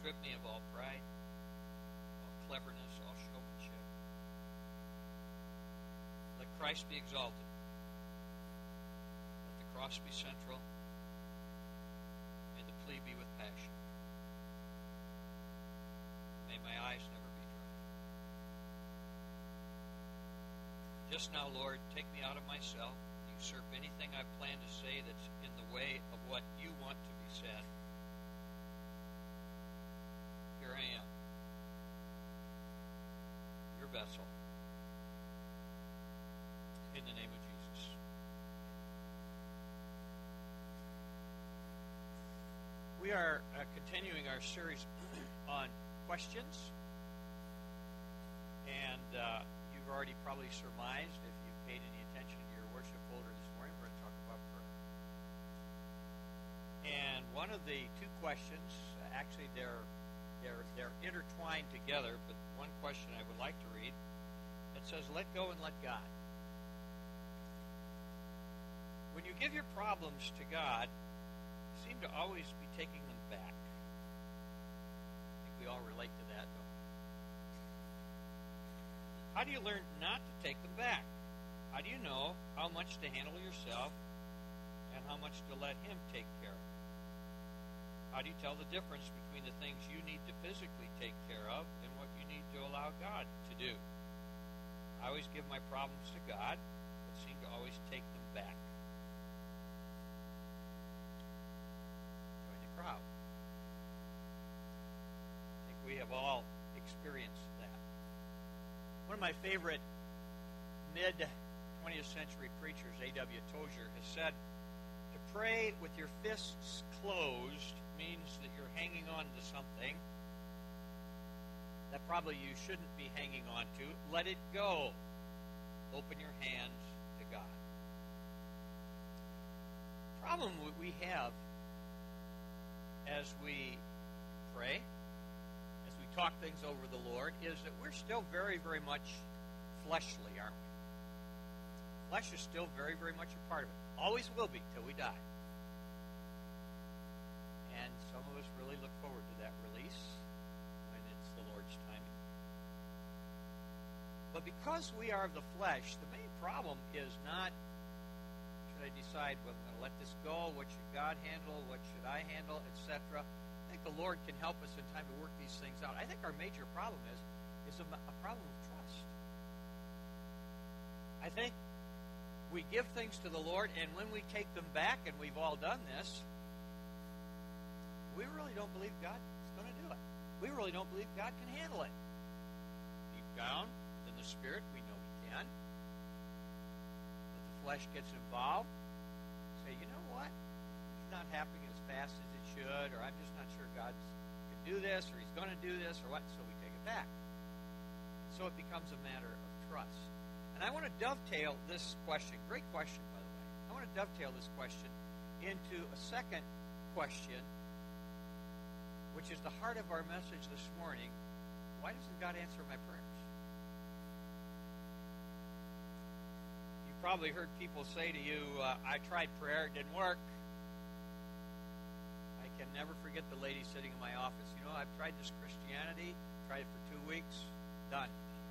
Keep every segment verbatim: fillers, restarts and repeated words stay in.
strip me of all pride, all cleverness, all showmanship. Let Christ be exalted. Let the cross be central. May the plea be with passion. May my eyes never be dry. Just now, Lord, take me out of myself. Usurp anything I've planned to say that's in the way of what you want to be said. Here I am, your vessel. In the name of Jesus. We are uh, continuing our series on questions. And uh, you've already probably surmised, if you've paid any attention to your worship folder this morning, we're going to talk about prayer. And one of the two questions, actually they're they're they're intertwined together, but one question I would like to read, it says, let go and let God. When you give your problems to God, you seem to always be taking them back. I think we all relate to that, don't we? How do you learn not to take them back? How do you know how much to handle yourself and how much to let Him take care of? How do you tell the difference between the things you need to physically take care of and what you need to allow God to do? I always give my problems to God, but seem to always take them back. Join the crowd. I think we have all experienced that. One of my favorite mid-twentieth century preachers, A W Tozer, has said, to pray with your fists closed means that you're hanging on to something that probably you shouldn't be hanging on to. Let it go. Open your hands to God. The problem we have as we pray, as we talk things over the Lord, is that we're still very, very much fleshly, aren't we? Flesh is still very, very much a part of it. Always will be till we die. And some of us really look forward to that release when it's the Lord's timing. But because we are of the flesh, the main problem is not, should I decide whether I'm going to let this go, what should God handle, what should I handle, et cetera. I think the Lord can help us in time to work these things out. I think our major problem is, is a, a problem of trust. I think we give things to the Lord, and when we take them back, and we've all done this, we really don't believe God is going to do it. We really don't believe God can handle it. Deep down, in the Spirit, we know He can. But the flesh gets involved. Say, you know what? It's not happening as fast as it should, or I'm just not sure God can do this, or He's going to do this, or what, so we take it back. So it becomes a matter of trust. And I want to dovetail this question, great question, by the way. I want to dovetail this question into a second question, which is the heart of our message this morning. Why doesn't God answer my prayers? You've probably heard people say to you, uh, I tried prayer, it didn't work. I can never forget the lady sitting in my office. You know, I've tried this Christianity, tried it for two weeks, done.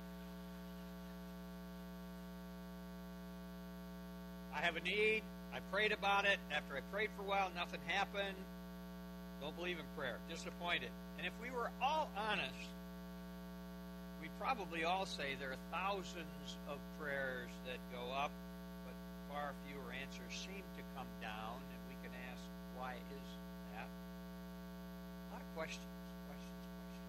I have a need. I prayed about it. After I prayed for a while, nothing happened. Don't believe in prayer. Disappointed. And if we were all honest, we'd probably all say there are thousands of prayers that go up, but far fewer answers seem to come down, and we can ask, why is that? A lot of questions, questions, questions.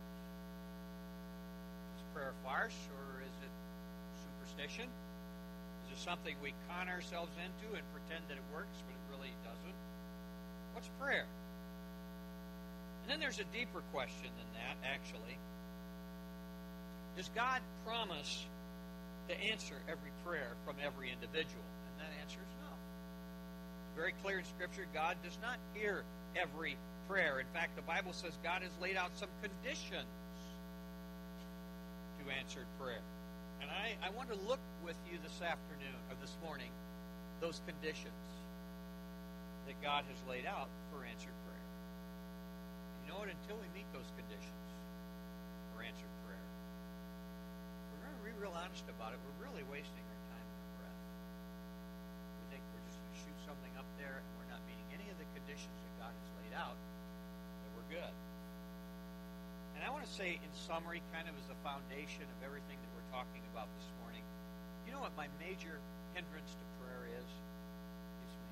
Is prayer a farce, or is it superstition? Is it something we con ourselves into and pretend that it works, but it really doesn't? What's prayer? And then there's a deeper question than that, actually. Does God promise to answer every prayer from every individual? And that answer is no. It's very clear in Scripture, God does not hear every prayer. In fact, the Bible says God has laid out some conditions to answered prayer. And I, I want to look with you this afternoon, or this morning, those conditions that God has laid out for answered prayer. You You know what? Until we meet those conditions for answered prayer, we're going to be real honest about it. We're really wasting our time and our breath. We think we're just going to shoot something up there and we're not meeting any of the conditions that God has laid out, that we're good. And I want to say, in summary, kind of as a foundation of everything that we're talking about this morning, you know what my major hindrance to prayer is? It's me.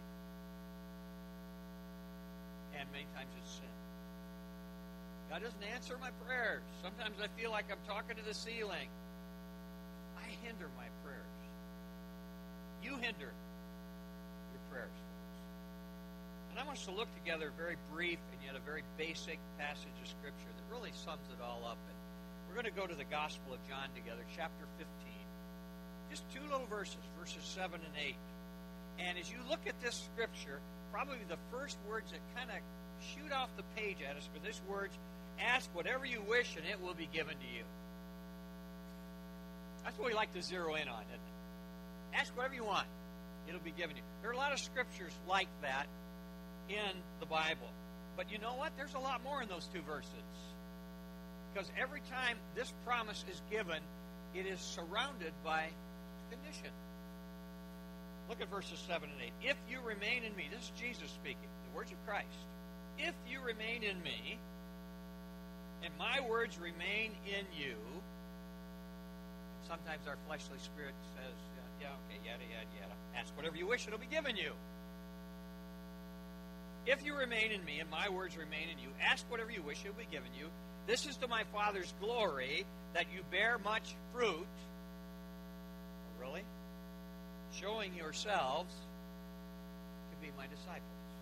And many times it's sin. God doesn't answer my prayers. Sometimes I feel like I'm talking to the ceiling. I hinder my prayers. You hinder your prayers, folks. And I want us to look together a very brief and yet a very basic passage of Scripture that really sums it all up. And we're going to go to the Gospel of John together, chapter fifteen. Just two little verses, verses seven and eight. And as you look at this Scripture, probably the first words that kind of shoot off the page at us are these words, ask whatever you wish and it will be given to you. That's what we like to zero in on, isn't it? Ask whatever you want. It'll be given to you. There are a lot of scriptures like that in the Bible. But you know what? There's a lot more in those two verses. Because every time this promise is given, it is surrounded by condition. Look at verses seven and eight. If you remain in me, this is Jesus speaking, the words of Christ. If you remain in me, and my words remain in you, sometimes our fleshly spirit says, yeah, okay, yada, yada, yada. Ask whatever you wish, it'll be given you. If you remain in me, and my words remain in you, ask whatever you wish, it'll be given you. This is to my Father's glory, that you bear much fruit. Oh, really? Showing yourselves to be my disciples.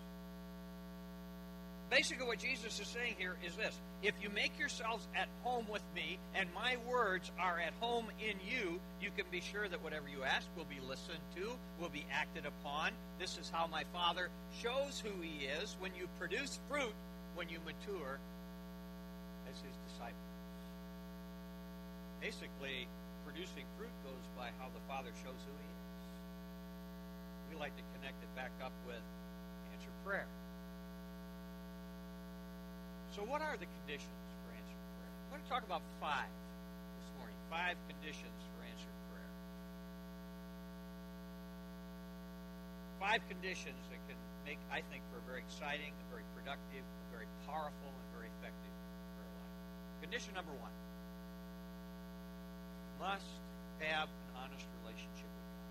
Basically what Jesus is saying here is this. If you make yourselves at home with me, and my words are at home in you, you can be sure that whatever you ask will be listened to, will be acted upon. This is how my Father shows who He is when you produce fruit, when you mature as His disciples. Basically, producing fruit goes by how the Father shows who He is. We like to connect it back up with answered prayer. So what are the conditions for answered prayer? I'm going to talk about five this morning. Five conditions for answered prayer. Five conditions that can make, I think, for a very exciting, a very productive, a very powerful, and very effective prayer life. Condition number one. Must have an honest relationship with God.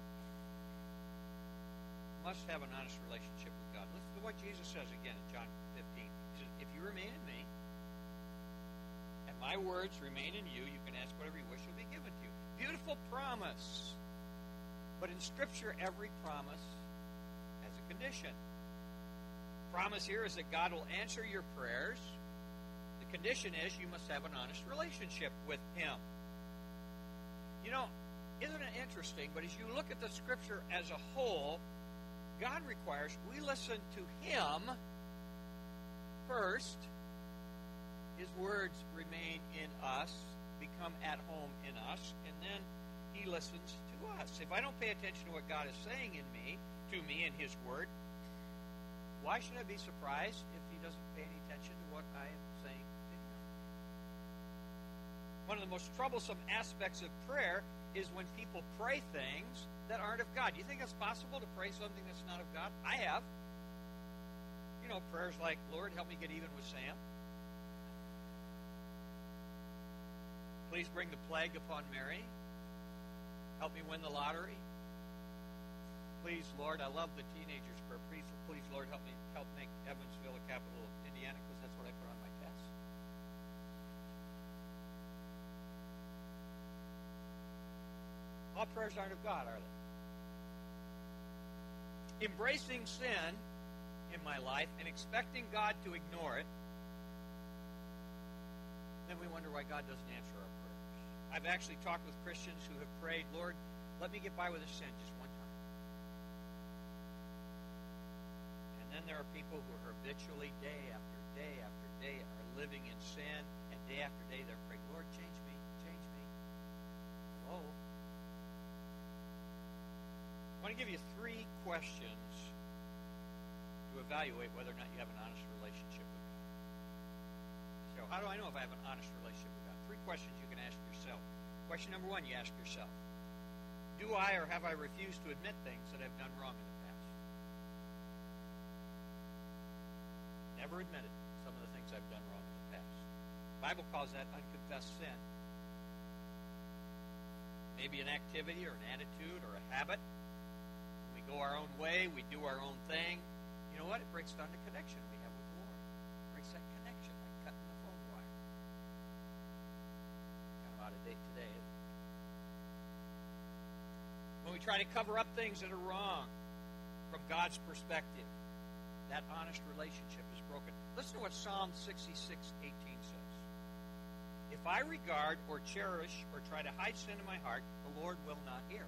Must have an honest relationship with God. Listen to what Jesus says again in John fifteen. He says, if you remain in me, and my words remain in you, you can ask whatever you wish, will be given to you. Beautiful promise. But in Scripture, every promise has a condition. Promise here is that God will answer your prayers. The condition is you must have an honest relationship with Him. You know, isn't it interesting? But as you look at the Scripture as a whole, God requires we listen to Him first. His words remain in us, become at home in us, and then He listens to us. If I don't pay attention to what God is saying in me, to me in His Word, why should I be surprised if He doesn't pay any attention to what I am saying to Him? One of the most troublesome aspects of prayer is when people pray things that aren't of God. Do you think it's possible to pray something that's not of God? I have. You know, prayers like, Lord, help me get even with Sam. Please bring the plague upon Mary. Help me win the lottery. Please, Lord, I love the teenagers' prayer. Please, please, Lord, help me help make Evansville a capital of Indiana, because that's what I put on my test. All prayers aren't of God, are they? Embracing sin in my life and expecting God to ignore it, then we wonder why God doesn't answer our prayers. I've actually talked with Christians who have prayed, Lord, let me get by with a sin just one time. And then there are people who are habitually, day after day after day, are living in sin, and day after day they're praying, Lord, change me, change me. Whoa. I want to give you three questions to evaluate whether or not you have an honest relationship with God. How do I know if I have an honest relationship with God? Three questions you can ask yourself. Question number one, you ask yourself, do I or have I refused to admit things that I've done wrong in the past? Never admitted some of the things I've done wrong in the past. The Bible calls that unconfessed sin. Maybe an activity or an attitude or a habit. When we go our own way, we do our own thing. You know what? It breaks down the connection we have with the Lord. It breaks that connection like cutting the phone wire. Kind of out of date today, isn't it? When we try to cover up things that are wrong from God's perspective, that honest relationship is broken. Listen to what Psalm sixty-six eighteen says. If I regard or cherish or try to hide sin in my heart, the Lord will not hear.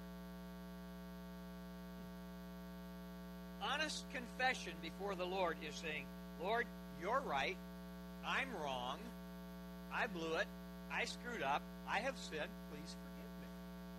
Honest confession before the Lord is saying, Lord, you're right. I'm wrong. I blew it. I screwed up. I have sinned. Please forgive me.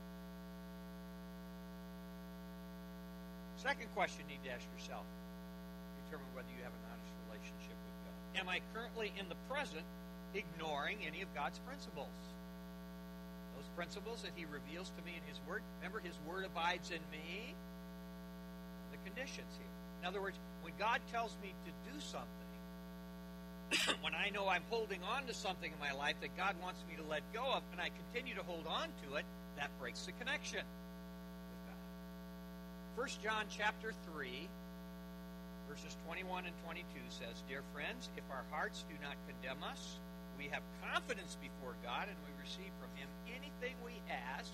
Second question you need to ask yourself. Determine whether you have an honest relationship with God. Am I currently in the present ignoring any of God's principles? Those principles that He reveals to me in His Word. Remember, His Word abides in me. The conditions here. In other words, when God tells me to do something, when I know I'm holding on to something in my life that God wants me to let go of, and I continue to hold on to it, that breaks the connection with God. First John chapter three, verses twenty-one and twenty-two says, Dear friends, if our hearts do not condemn us, we have confidence before God, and we receive from Him anything we ask.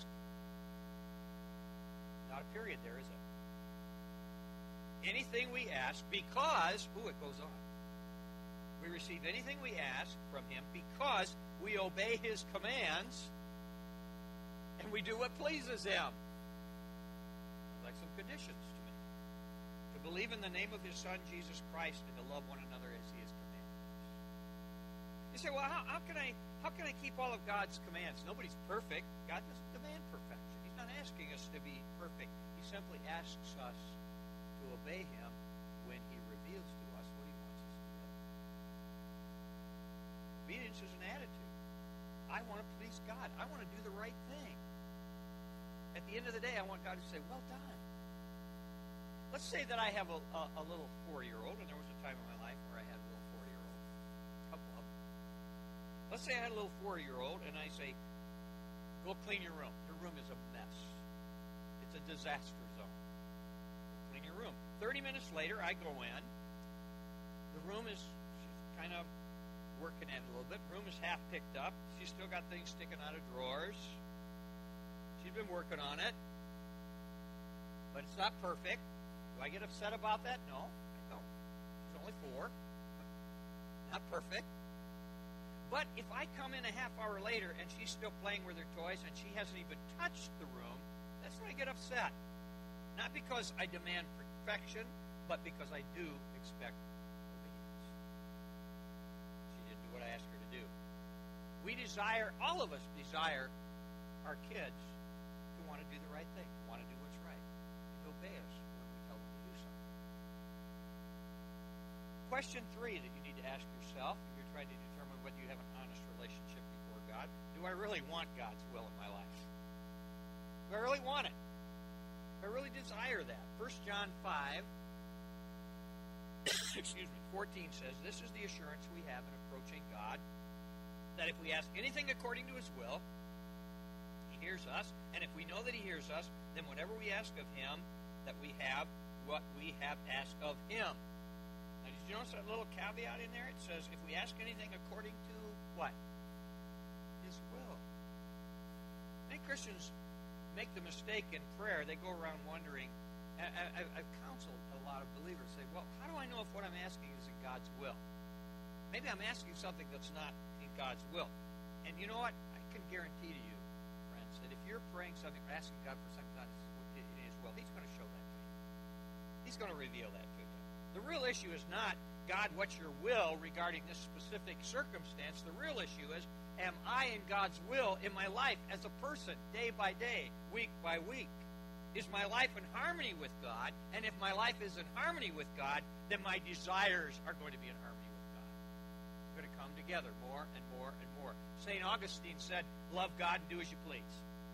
Not a period there, is it? Anything we ask because, ooh, it goes on. We receive anything we ask from Him because we obey His commands and we do what pleases Him. Like some conditions to me. To believe in the name of His Son, Jesus Christ, and to love one another as He has commanded us. You say, well, how, how can I how can I keep all of God's commands? Nobody's perfect. God doesn't demand perfection. He's not asking us to be perfect. He simply asks us to obey Him when He reveals to us what He wants us to do. Obedience is an attitude. I want to please God. I want to do the right thing. At the end of the day, I want God to say, well done. Let's say that I have a, a, a little four-year-old, and there was a time in my life where I had a little four-year-old. A couple of them. Let's say I had a little four-year-old, and I say, go clean your room. Your room is a mess. It's a disaster zone. Clean your room. Thirty minutes later, I go in. The room is, she's kind of working at it a little bit. Room is half picked up. She's still got things sticking out of drawers. She's been working on it. But it's not perfect. Do I get upset about that? No, I don't. She's only four. Not perfect. But if I come in a half hour later and she's still playing with her toys and she hasn't even touched the room, that's when I get upset. Not because I demand perfection, but because I do expect obedience. She didn't do what I asked her to do. We desire, all of us desire our kids to want to do the right thing, to want to do what's right, to obey us when we tell them to do something. Question three that you need to ask yourself if you're trying to determine whether you have an honest relationship before God, do I really want God's will in my life? Do I really want it? I really desire that. First John five, excuse me, fourteen says, this is the assurance we have in approaching God, that if we ask anything according to His will, He hears us, and if we know that He hears us, then whatever we ask of Him, that we have what we have asked of Him. Now, did you notice that little caveat in there? It says, if we ask anything according to what? His will. Many Christians make the mistake in prayer. They go around wondering. I, I, I've counseled a lot of believers say, well, how do I know if what I'm asking is in God's will? Maybe I'm asking something that's not in God's will. And you know what? I can guarantee to you, friends, that if you're praying something or asking God for something that's in His will, He's going to show that to you. He's going to reveal that to you. The real issue is not, God, what's your will regarding this specific circumstance? The real issue is, am I in God's will in my life as a person, day by day, week by week? Is my life in harmony with God? And if my life is in harmony with God, then my desires are going to be in harmony with God. We're going to come together more and more and more. Saint Augustine said, love God and do as you please.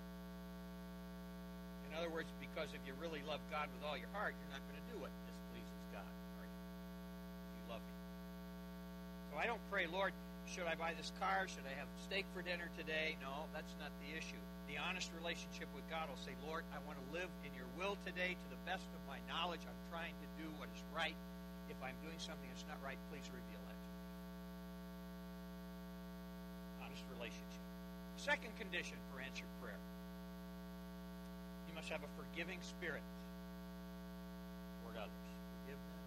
In other words, because if you really love God with all your heart, you're not going to do what displeases God, are you? If you love Him. So I don't pray, Lord, should I buy this car? Should I have steak for dinner today? No, that's not the issue. The honest relationship with God will say, Lord, I want to live in your will today to the best of my knowledge. I'm trying to do what is right. If I'm doing something that's not right, please reveal that to me. Honest relationship. Second condition for answered prayer. You must have a forgiving spirit toward others. Forgiveness.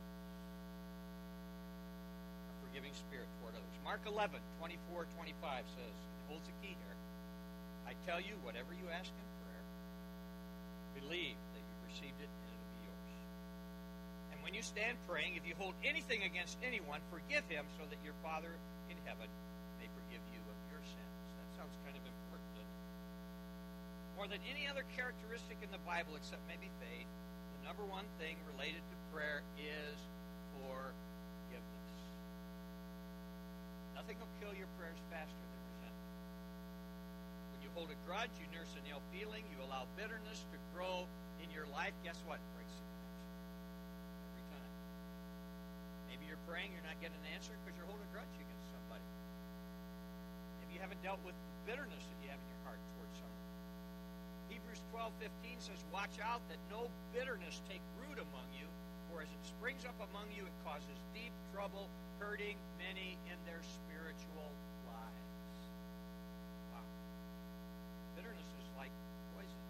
A forgiving spirit toward others. Mark eleven, twenty-four, twenty-five says, it holds the key here. I tell you, whatever you ask in prayer, believe that you've received it and it'll be yours. And when you stand praying, if you hold anything against anyone, forgive him so that your Father in heaven may forgive you of your sins. That sounds kind of important, doesn't it? More than any other characteristic in the Bible except maybe faith, the number one thing related to prayer is forgiveness. Nothing will kill your prayers faster than resentment. When you hold a grudge, you nurse an ill feeling, you allow bitterness to grow in your life, guess what? It breaks the connection. Every time. Maybe you're praying, you're not getting an answer because you're holding a grudge against somebody. Maybe you haven't dealt with the bitterness that you have in your heart towards someone. Hebrews twelve fifteen says, watch out that no bitterness take root among you, for as it springs up among you, it causes deep trouble, hurting many in their spiritual lives. Wow. Bitterness is like poison.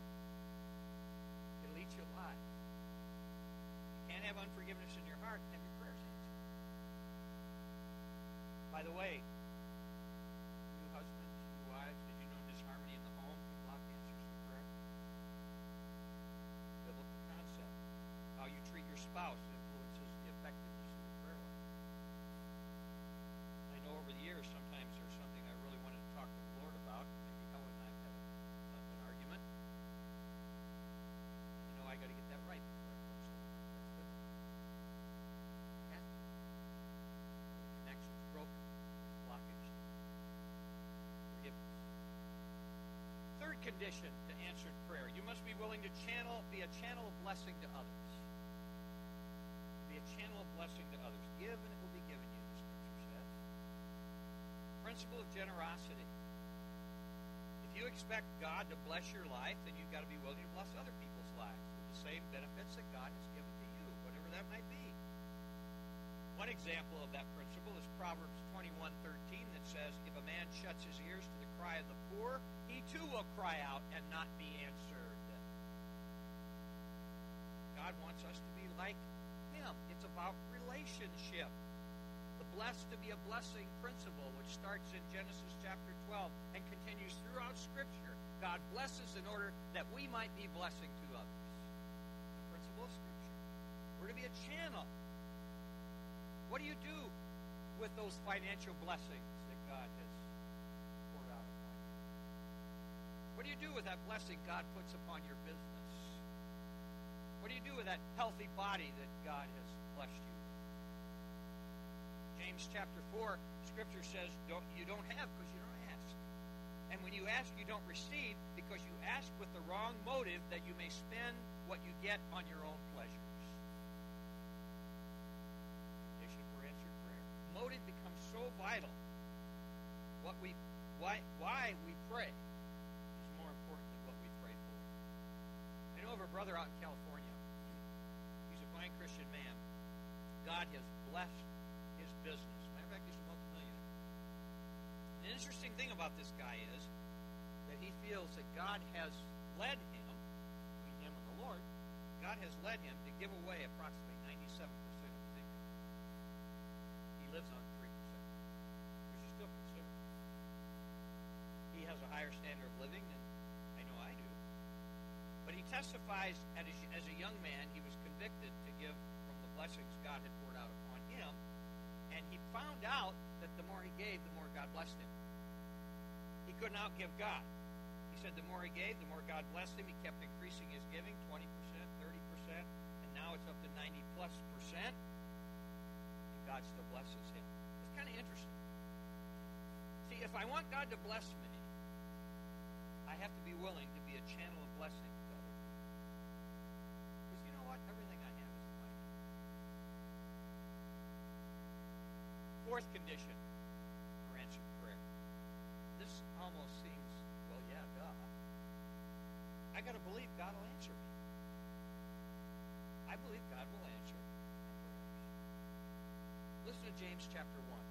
It'll eat you alive. You can't have unforgiveness in your heart and have your prayers answered. By the way, you husbands, you wives, did you know disharmony in the home can block answers to prayer? Biblical concept. How you treat your spouse influences the effectiveness of the prayer life. I know over the years sometimes there's something I really wanted to talk to the Lord about. Maybe Helen and I have had a, an argument. You know, I got to get that right before I close it. That's good. I have to. The connection's broken. Blockage. Forgiveness. Third condition to answered prayer. You must be willing to channel, be a channel of blessing to others. Be a channel of blessing to others. Give and it will be given you, the Scripture says. Principle of generosity. If you expect God to bless your life, then you've got to be willing to bless other people's lives with the same benefits that God has given to you, whatever that might be. One example of that principle is Proverbs twenty-one thirteen that says, if a man shuts his ears to the cry of the poor, he too will cry out and not be answered. God wants us to be like Him. It's about relationship. The blessed to be a blessing principle, which starts in Genesis chapter twelve and continues throughout Scripture. God blesses in order that we might be blessing to others. The principle of Scripture. We're to be a channel. What do you do with those financial blessings that God has poured out upon you? What do you do with that blessing God puts upon your business? What do you do with that healthy body that God has blessed you with? James chapter four, Scripture says don't, you don't have because you don't ask. And when you ask, you don't receive because you ask with the wrong motive that you may spend what you get on your own pleasures. Condition for answered prayer. Motive becomes so vital. What we, why, why we pray is more important than what we pray for. I know of a brother out in California. He's a fine Christian man. God has blessed his business. Matter of fact, he's a multimillionaire. The interesting thing about this guy is that he feels that God has led him, between him and the Lord, God has led him to give away approximately ninety-seven percent of his income. He lives on three percent, which is still considerable. He has a higher standard of living than I know I do. But he testifies as a, as a young man, he was convicted to give from the blessings God had poured out upon him. And he found out that the more he gave, the more God blessed him. He couldn't outgive God. He said the more he gave, the more God blessed him. He kept increasing his giving, twenty percent, thirty percent, and now it's up to ninety plus percent. And God still blesses him. It's kind of interesting. See, if I want God to bless me, I have to be willing to be a channel of blessing to other people. Because you know what? Everything I have is in my hand. Fourth condition for answered prayer. This almost seems, well, yeah, duh. I got to believe God will answer me. I believe God will answer my prayers. Listen to James chapter one.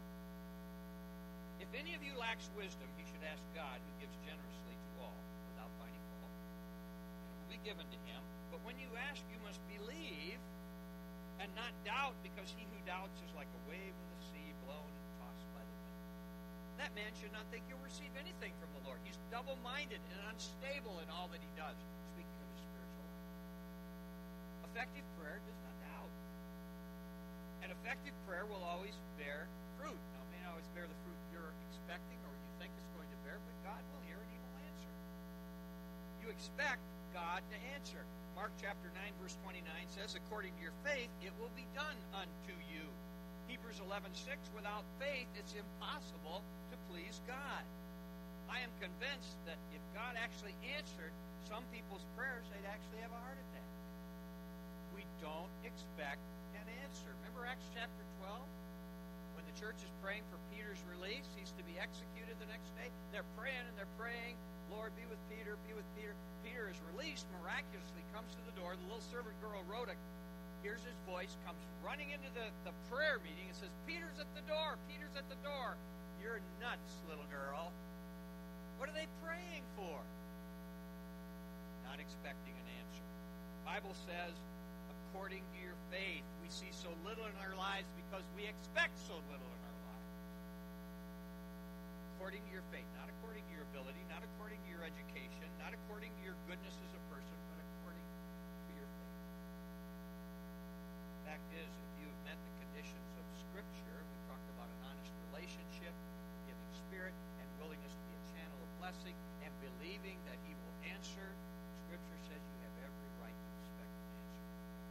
If any of you lacks wisdom, he should ask God, who gives generously to all, without finding fault, and it will be given to him. But when you ask, you must believe and not doubt, because he who doubts is like a wave of the sea blown and tossed by the wind. That man should not think he'll receive anything from the Lord. He's double-minded and unstable in all that he does. Speaking of his spiritual life. Effective prayer does not doubt. And effective prayer will always bear fruit. Now, it may not always bear the fruit you're expecting or you think it's going to bear, but God will hear it. He will answer. You expect God to answer. Mark chapter nine, verse twenty-nine says, according to your faith, it will be done unto you. Hebrews eleven six, without faith, it's impossible to please God. I am convinced that if God actually answered some people's prayers, they'd actually have a heart attack. We don't expect an answer. Remember Acts chapter twelve? When the church is praying for Peter's release, he's to be executed the next day. They're praying and they're praying, Lord, be with Peter, be with Peter. Peter is released, miraculously comes to the door. The little servant girl, Rhoda, hears his voice, comes running into the, the prayer meeting and says, Peter's at the door, Peter's at the door. You're nuts, little girl. What are they praying for? Not expecting an answer. The Bible says, according to your faith. We see so little in our lives because we expect so little in our lives. According to your faith, not according to your ability, not according to your education, not according to your goodness as a person, but according to your faith. The fact is, if you have met the conditions of Scripture, we talked about an honest relationship, a giving spirit, and willingness to be a channel of blessing, and believing that He will answer. Scripture says you have every right to expect an answer.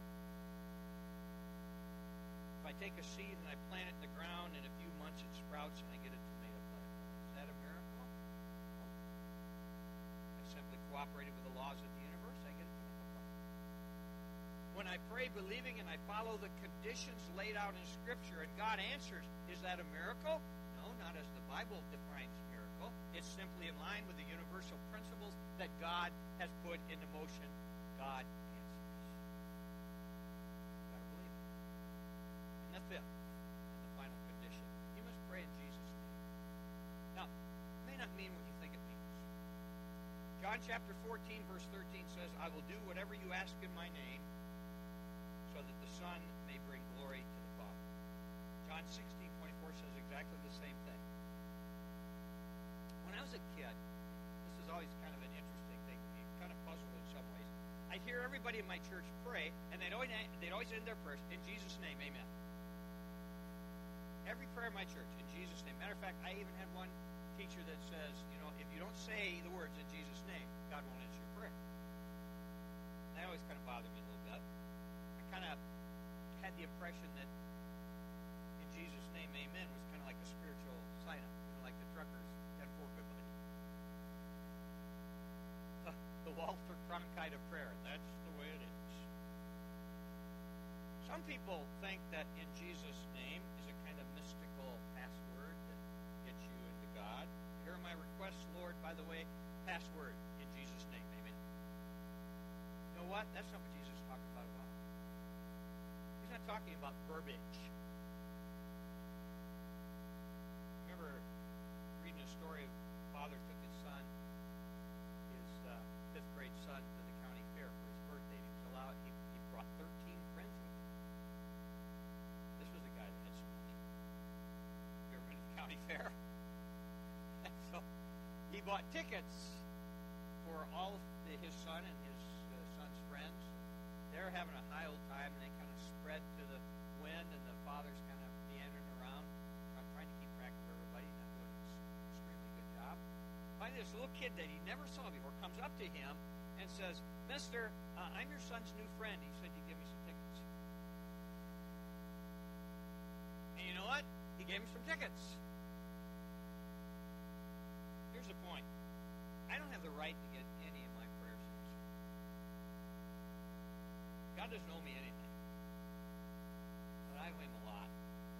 If I take a seed and I plant it in the ground, in a few months it sprouts and I get a tomato plant, is that a miracle? No. I simply cooperated with the laws of the universe, I get a tomato plant. When I pray believing and I follow the conditions laid out in Scripture and God answers, is that a miracle? No, not as the Bible defines miracle. It's simply in line with the universal principles that God has put into motion. God answers. You've got to believe it. And the fifth, and the final condition, you must pray in Jesus' name. Now, it may not mean what you think it means. John chapter fourteen, verse thirteen says, I will do whatever you ask in my name, so that the Son may bring glory to the Father. John sixteen twenty-four says exactly the same thing. When I was a kid, this is always kind of an interesting thing to me, kind of puzzled in some ways. I'd hear everybody in my church pray, and they'd always, they'd always end their prayers, in Jesus' name, amen. Every prayer in my church, in Jesus' name. Matter of fact, I even had one teacher that says, you know, if you don't say the words in Jesus' name, God won't answer your prayer. And that always kind of bothered me a little bit. I kind of had the impression that in Jesus' name, amen, was kind of like a spiritual sign-up, you know, like the truckers ten four, good buddy. Uh, the Walter Cronkite of prayer. That's the way it is. Some people think that in Jesus' name is a kind of mystical password that gets you into God. Here are my requests, Lord. By the way, password in Jesus' name. Amen. You know what? That's not what Jesus is talking about at all. He's not talking about verbiage. Remember reading a story of a father took his son, his uh, fifth grade son, to the county fair for his birthday. He was allowed. He, he brought thirteen friends with him. This was a guy that had some money. You ever been to the county fair? And so he bought tickets for all of the, his son and his uh, son's friends. They're having a high old time, and they kind of spread to the wind, and the father's kind of meandering around, trying to keep track of everybody, not doing an extremely good job. Finally, this little kid that he never saw before comes up to him and says, Mister, uh, I'm your son's new friend. He said, you give me some tickets. And you know what? He gave him some tickets. Here's the point. I don't have the right to get any of my prayers answered. God doesn't owe me anything. But I owe him a lot.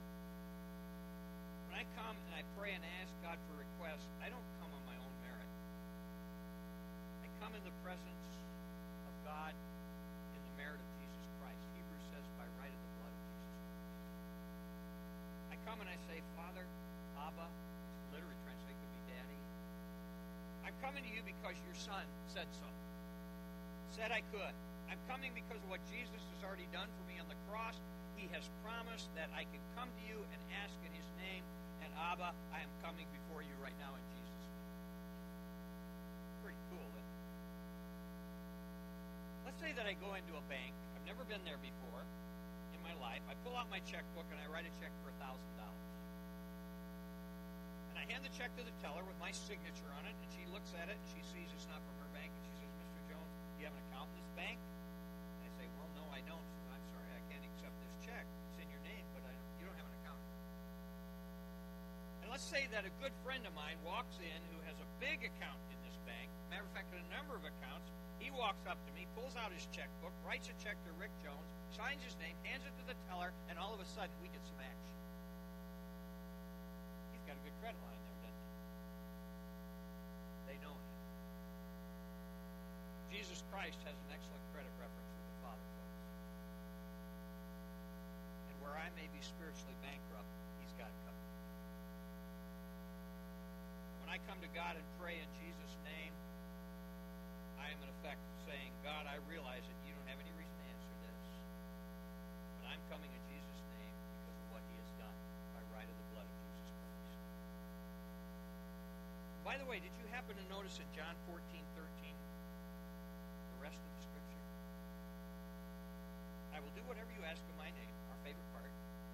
When I come and I pray and ask God for requests, I don't come on my own merit. I come in the presence of God in the merit of Jesus Christ. Hebrews says, by right of the blood of Jesus Christ. I come and I say, Father, Abba, literally translated could be Daddy. I'm coming to you because your Son said so. Said I could. I'm coming because of what Jesus has already done for me on the cross. He has promised that I can come to you and ask in his name. And Abba, I am coming before you right now in Jesus' name. Pretty cool, isn't it? Let's say that I go into a bank. I've never been there before in my life. I pull out my checkbook and I write a check for one thousand dollars. And I hand the check to the teller with my signature on it, and she looks at it, and she sees it's not from her bank, and she says, Mister Jones, do you have an account in this bank? And I say, well, no, I don't. She says, I'm sorry, I can't accept this check. It's in your name, but I don't, you don't have an account. And let's say that a good friend of mine walks in who has a big account in this bank. Matter of fact, a number of accounts. He walks up to me, pulls out his checkbook, writes a check to Rick Jones, signs his name, hands it to the teller, and all of a sudden we get some action. He's got a good credit line there, doesn't he? They know him. Jesus Christ has an excellent credit reference with the Father, folks. And where I may be spiritually bankrupt, he's got it covered. When I come to God and pray in Jesus' name, I am in effect saying, God, I realize that you don't have any reason to answer this, but I'm coming in Jesus' name because of what he has done by right of the blood of Jesus Christ. By the way, did you happen to notice in John fourteen thirteen the rest of the scripture? I will do whatever you ask in my name, our favorite part,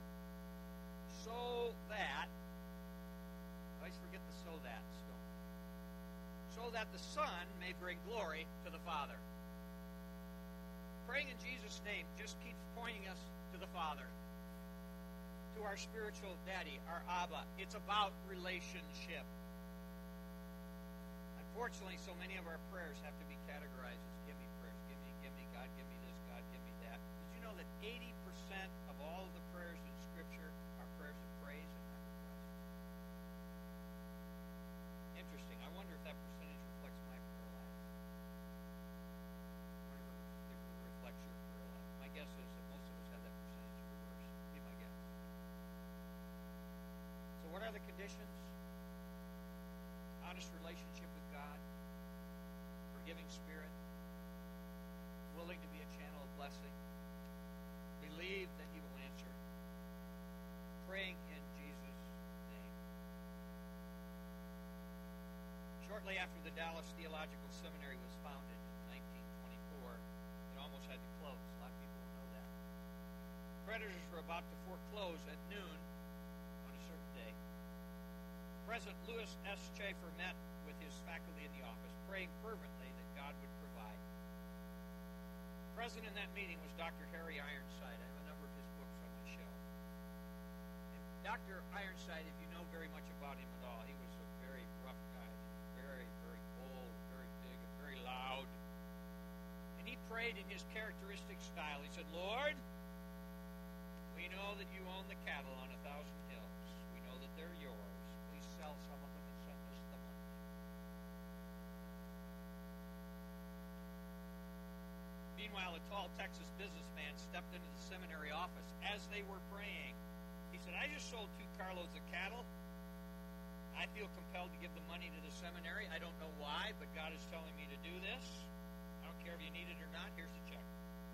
so that, I always forget the so that, so, so that the Son may bring glory to the Father. Praying in Jesus' name just keeps pointing us to the Father, to our spiritual daddy, our Abba. It's about relationship. Unfortunately, so many of our prayers have to be categorized as give me prayers. Give me, give me, God, give me this, God, give me that. Did you know that eighty percent of all of the prayers in Scripture are prayers of praise and not requests? Interesting. I wonder if that percentage reflects my prayer life. I wonder if it reflects your prayer life. My guess is that most of us have that percentage reversed. Be my guess. So what are the conditions? Honest relationship with God, forgiving spirit, willing to be a channel of blessing, believe that he will answer, praying in Jesus' name. Shortly after the Dallas Theological Seminary was founded in nineteen twenty-four, it almost had to close. A lot of people don't know that. Creditors were about to foreclose at noon on a certain day. President Louis S. Schaeffer met with his faculty in the office, praying fervently that God would provide. Present in that meeting was Doctor Harry Ironside. I have a number of his books on my shelf. And Doctor Ironside, if you know very much about him at all, he was a very rough guy, very, very bold, very big, and very loud. And he prayed in his characteristic style. He said, Lord, we know that you own the cattle on a thousand hills. We know that they're yours. Please sell some of them and send us the money. Meanwhile, a tall Texas businessman stepped into the seminary office as they were praying. He said, I just sold two carloads of cattle. I feel compelled to give the money to the seminary. I don't know why, but God is telling me to do this. I don't care if you need it or not. Here's the check.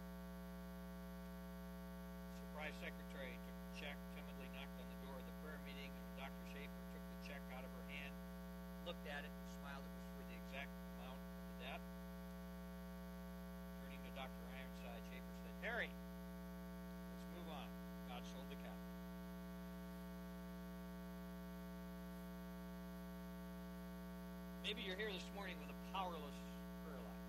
Surprise secretary took the check, timidly knocked on the door of the prayer meeting, and Doctor Schaeffer took the check out of her hand, looked at it, and smiled. It was for the exact amount of the debt. Turning to Doctor Ironside, Schaeffer said, Harry, let's move on. God sold the cattle. Maybe you're here this morning with a powerless prayer life.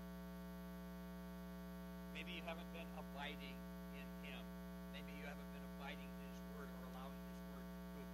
Maybe you haven't been abiding in him. Maybe you haven't been abiding in his word or allowing his word to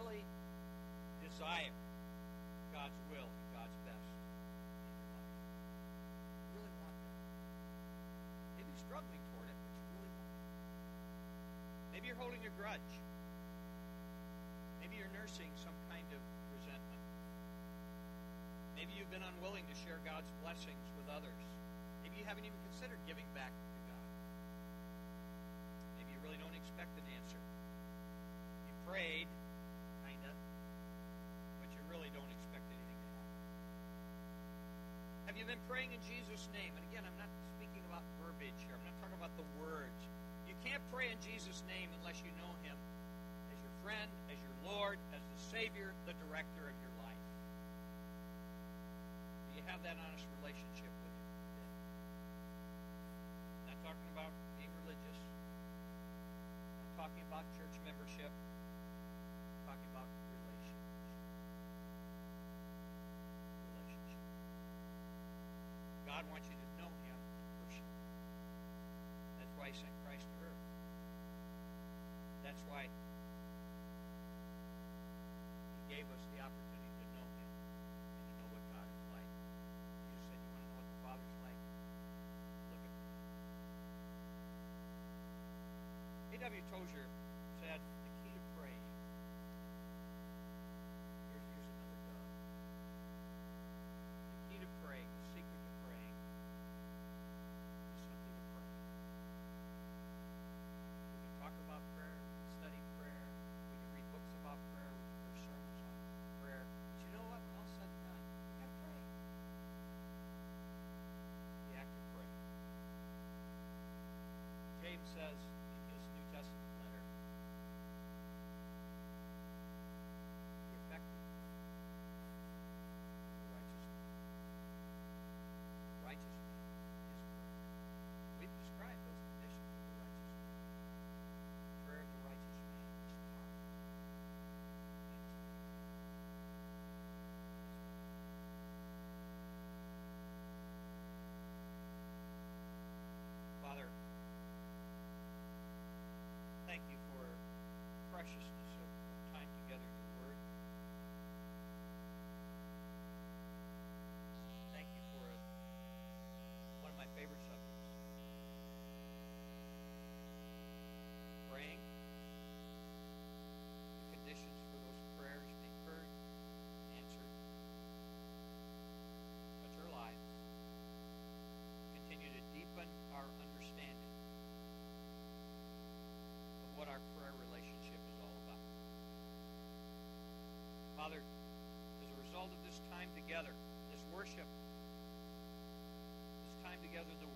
really desire God's will and God's best in your life? You really want that. Maybe you're struggling toward it, but you really want it. Maybe you're holding a grudge. Maybe you're nursing some kind of resentment. Maybe you've been unwilling to share God's blessings with others. Maybe you haven't even considered giving back to God. Maybe you really don't expect an answer. You prayed, kind of, but you really don't expect anything to happen. Have you been praying in Jesus' name? And again, I'm not speaking about verbiage here. I'm not talking about the words. You can't pray in Jesus' name unless you know Him as your friend, as your Lord, as the Savior, the director of your life. Do you have that honest relationship with Him today? I'm not talking about being religious. I'm not talking about church membership. I'm talking about relationship. Relationship. God wants you to know Him personally. That's why He sent Christ to earth. That's why He gave us the opportunity to know Him and to know what God is like. Jesus said, you want to know what the Father's like? Look at me. A W Tozer said, the key to praying, here's, here's another dog. The key to praying, the secret to praying, is simply to pray. We can talk about prayer, we can study prayer, we can read books about prayer, we can hear sermons on prayer. But you know what? When all said and done, we got to pray. The act of prayer. James says in his New Testament letter, the effective, the righteous man. The righteous man is prayer. We've described those conditions of the righteous man. The prayer of the righteous man is powerful. And it's Father, thank you for the preciousness of time together in your word. Thank you for one of my favorite subjects. Praying. The conditions for those prayers being heard, answered. Touch our lives. Continue to deepen our understanding of what our prayer relationship is all about. Father, as a result of this time together, this worship, this time together in the